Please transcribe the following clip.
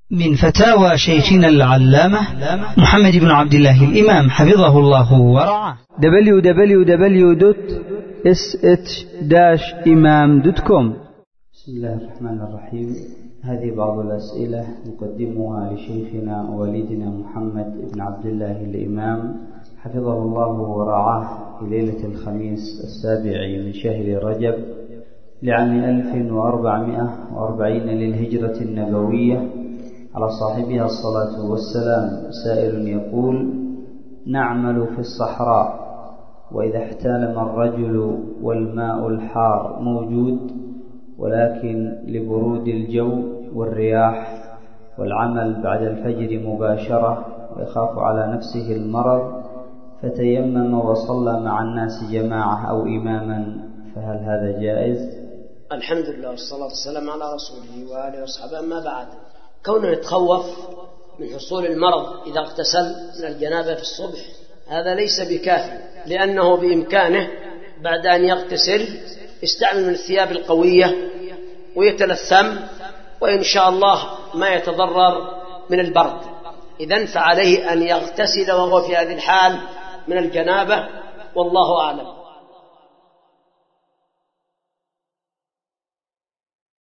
من فتاوى شيخنا العلامة محمد بن عبد الله الإمام حفظه الله ورعاه. www.sh-imam.com. بسم الله الرحمن الرحيم. هذه بعض الأسئلة نقدمها لشيخنا ووالدنا محمد بن عبد الله الإمام حفظه الله ورعاه في ليلة الخميس 7 من شهر رجب لعام 1440 للهجرة النبوية على صاحبها الصلاة والسلام. سائل يقول: نعمل في الصحراء، وإذا احتلم الرجل والماء الحار موجود، ولكن لبرود الجو والرياح والعمل بعد الفجر مباشرة ويخاف على نفسه المرض، فتيمم وصلى مع الناس جماعة أو إماما، فهل هذا جائز؟ الحمد لله والصلاة والسلام على رسوله وآله وصحبه. أما بعد، كونه يتخوف من حصول المرض إذا اغتسل من الجنابة في الصبح هذا ليس بكافي، لأنه بإمكانه بعد أن يغتسل يستعمل من الثياب القوية ويتلثم، وإن شاء الله ما يتضرر من البرد. إذن فعليه أن يغتسل وهو في هذه الحال من الجنابة، والله أعلم.